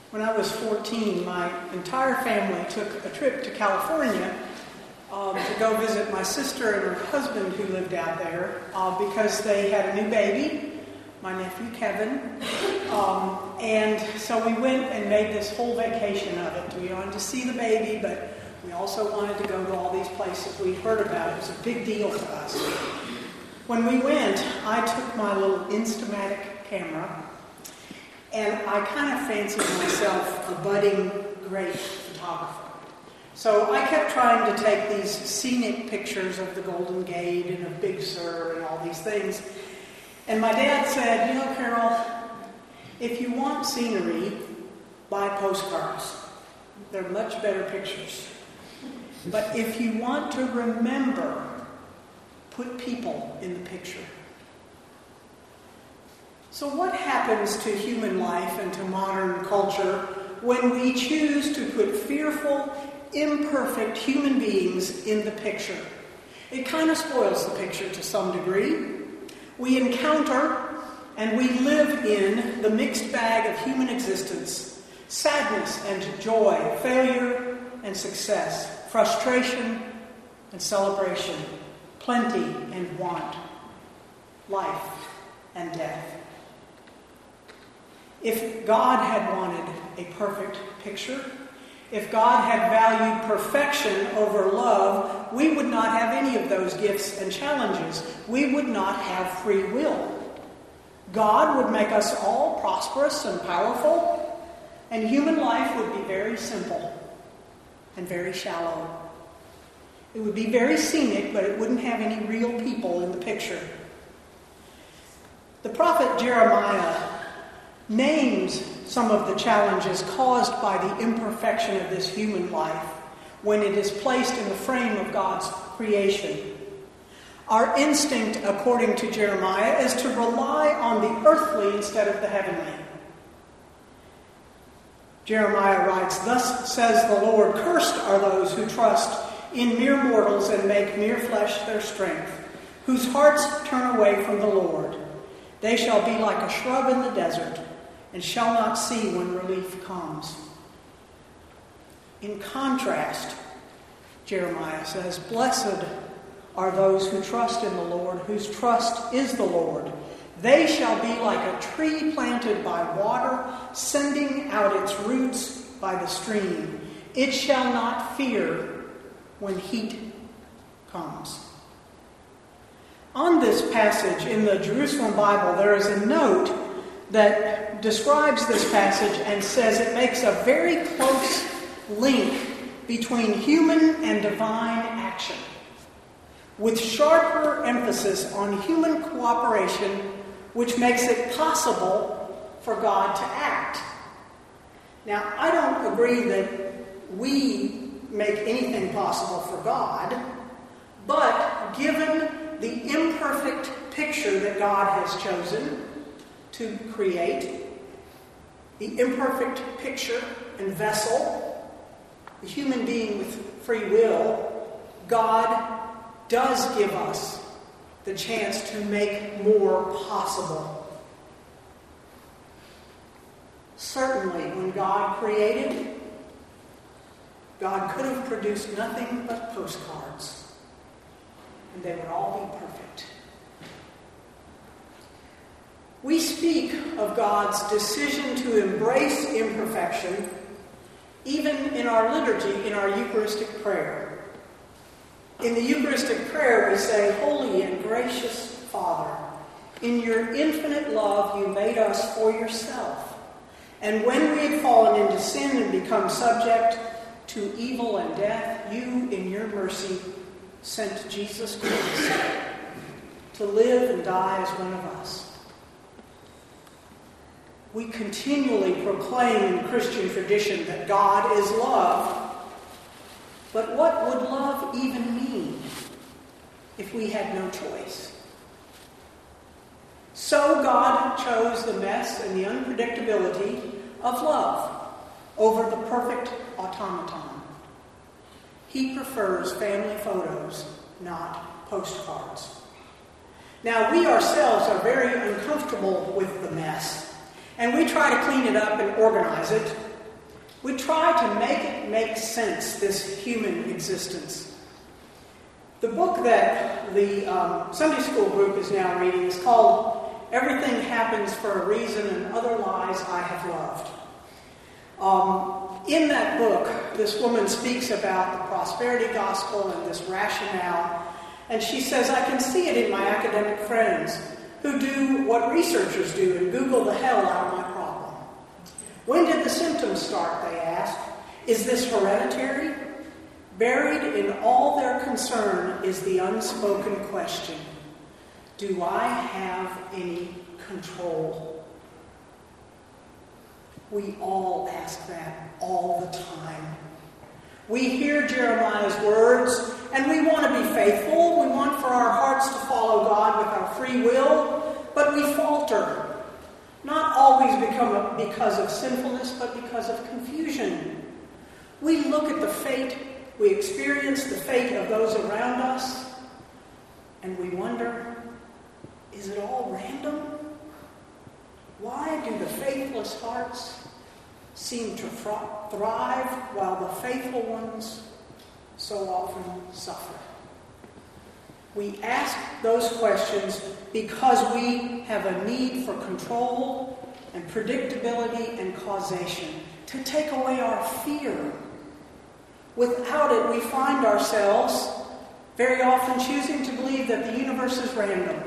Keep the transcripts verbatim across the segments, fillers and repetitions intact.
When I was fourteen, my entire family took a trip to California um, to go visit my sister and her husband who lived out there uh, because they had a new baby, my nephew Kevin. Um, and so we went and made this whole vacation of it. We wanted to see the baby, but we also wanted to go to all these places we'd heard about. It was a big deal for us. When we went, I took my little Instamatic camera, and I kind of fancied myself a budding great photographer. So I kept trying to take these scenic pictures of the Golden Gate and of Big Sur and all these things. And my dad said, you know, Carol, if you want scenery, buy postcards. They're much better pictures. But if you want to remember, put people in the picture. So what happens to human life and to modern culture when we choose to put fearful, imperfect human beings in the picture? It kind of spoils the picture to some degree. We encounter and we live in the mixed bag of human existence: sadness and joy, failure and success, frustration and celebration, plenty and want, life and death. If God had wanted a perfect picture, if God had valued perfection over love, we would not have any of those gifts and challenges. We would not have free will. God would make us all prosperous and powerful, and human life would be very simple and very shallow. It would be very scenic, but it wouldn't have any real people in the picture. The prophet Jeremiah names some of the challenges caused by the imperfection of this human life when it is placed in the frame of God's creation. Our instinct, according to Jeremiah, is to rely on the earthly instead of the heavenly. Jeremiah writes, "Thus says the Lord, cursed are those who trust in mere mortals and make mere flesh their strength, whose hearts turn away from the Lord. They shall be like a shrub in the desert, and shall not see when relief comes." In contrast, Jeremiah says, "Blessed are those who trust in the Lord, whose trust is the Lord. They shall be like a tree planted by water, sending out its roots by the stream. It shall not fear when heat comes." On this passage in the Jerusalem Bible, there is a note that describes this passage and says it makes a very close link between human and divine action, with sharper emphasis on human cooperation, which makes it possible for God to act. Now, I don't agree that we make anything possible for God, but given the imperfect picture that God has chosen to create, the imperfect picture and vessel, the human being with free will, God does give us the chance to make more possible. Certainly, when God created, God could have produced nothing but postcards, and they would all be perfect. We speak of God's decision to embrace imperfection even in our liturgy, in our Eucharistic prayer. In the Eucharistic prayer, we say, "Holy and gracious Father, in your infinite love you made us for yourself. And when we had fallen into sin and become subject to evil and death, you, in your mercy, sent Jesus Christ to live and die as one of us." We continually proclaim in Christian tradition that God is love. But what would love even mean if we had no choice? So God chose the mess and the unpredictability of love over the perfect automaton. He prefers family photos, not postcards. Now, we ourselves are very uncomfortable with the mess, and we try to clean it up and organize it, We try to make it make sense, this human existence. The book that the um, Sunday school group is now reading is called Everything Happens for a Reason and Other Lies I Have Loved. Um, in that book, this woman speaks about the prosperity gospel and this rationale, and she says, I can see it in my academic friends who do what researchers do and Google the hell out of my problem. When did the symptoms start, they ask. Is this hereditary? Buried in all their concern is the unspoken question, do I have any control? We all ask that all the time. We hear Jeremiah's words, and we want to be faithful. We want for our hearts to follow God with our free will, but we falter. Not always become because of sinfulness, but because of confusion. We look at the fate, we experience the fate of those around us, and we wonder, is it all random? Why do the faithless hearts seem to thrive while the faithful ones so often suffer? We ask those questions because we have a need for control and predictability and causation to take away our fear. Without it, we find ourselves very often choosing to believe that the universe is random,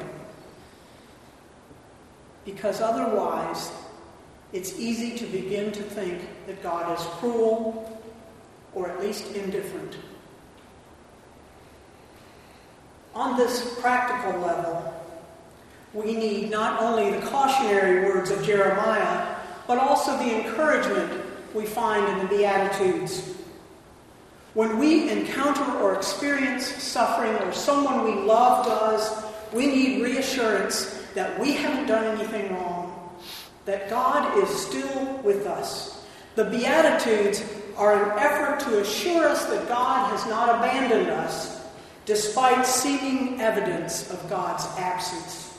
because otherwise it's easy to begin to think that God is cruel or at least indifferent. On this practical level, we need not only the cautionary words of Jeremiah, but also the encouragement we find in the Beatitudes. When we encounter or experience suffering or someone we love does, we need reassurance that we haven't done anything wrong, that God is still with us. The Beatitudes are an effort to assure us that God has not abandoned us, despite seeming evidence of God's absence.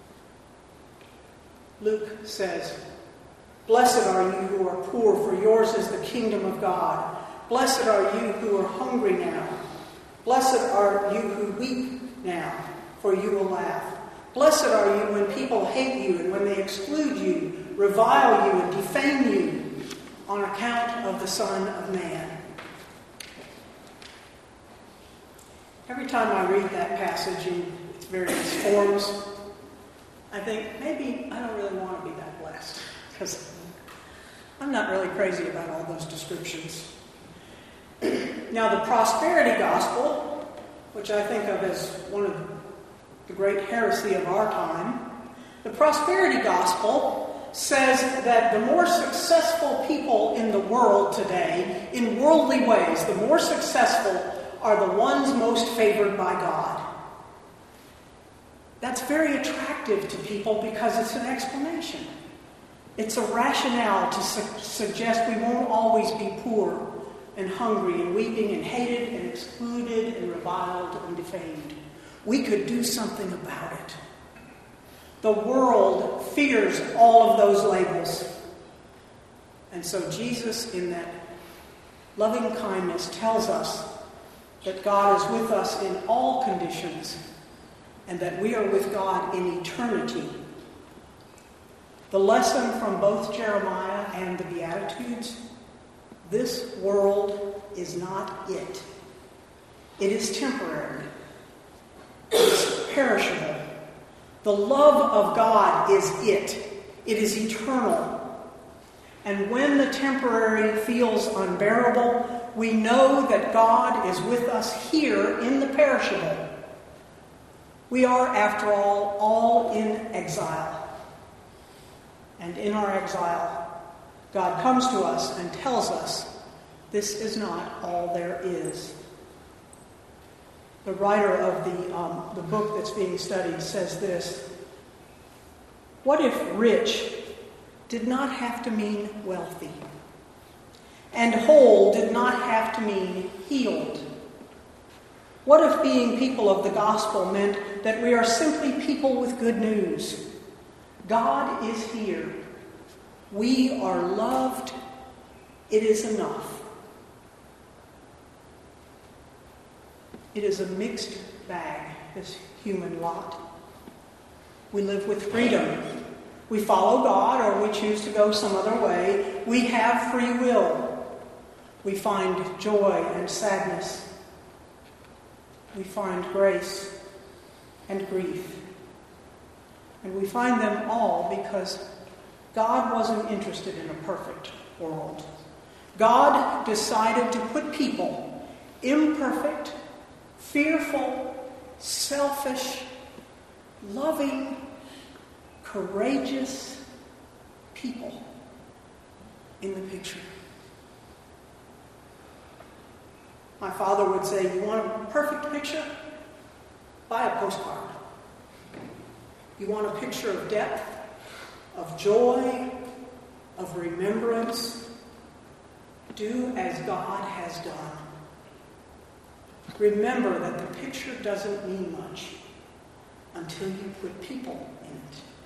Luke says, "Blessed are you who are poor, for yours is the kingdom of God. Blessed are you who are hungry now. Blessed are you who weep now, for you will laugh. Blessed are you when people hate you and when they exclude you, revile you, and defame you on account of the Son of Man." Every time I read that passage in its various forms, I think maybe I don't really want to be that blessed, because I'm not really crazy about all those descriptions. Now, the prosperity gospel, which I think of as one of the great heresy of our time, the prosperity gospel says that the more successful people in the world today, in worldly ways, the more successful are the ones most favored by God. That's very attractive to people because it's an explanation. It's a rationale to su- suggest we won't always be poor and hungry and weeping and hated and excluded and reviled and defamed. We could do something about it. The world fears all of those labels. And so Jesus, in that loving kindness, tells us that God is with us in all conditions and that we are with God in eternity. The lesson from both Jeremiah and the Beatitudes: this world is not it. It is temporary. It's perishable. The love of God is it. It is eternal. And when the temporary feels unbearable, we know that God is with us here in the perishable. We are, after all, all in exile. And in our exile, God comes to us and tells us, this is not all there is. The writer of the, um, the book that's being studied says this: what if rich did not have to mean wealthy, and whole did not have to mean healed? What if being people of the gospel meant that we are simply people with good news? God is here. We are loved It is enough. It is a mixed bag, this human lot. We live with freedom. We follow God or we choose to go some other way. We have free will. We find joy and sadness. We find grace and grief. And we find them all because God wasn't interested in a perfect world. God decided to put people, imperfect, fearful, selfish, loving, courageous people in the picture. My father would say, you want a perfect picture? Buy a postcard. You want a picture of depth, of joy, of remembrance? Do as God has done. Remember that the picture doesn't mean much until you put people in it.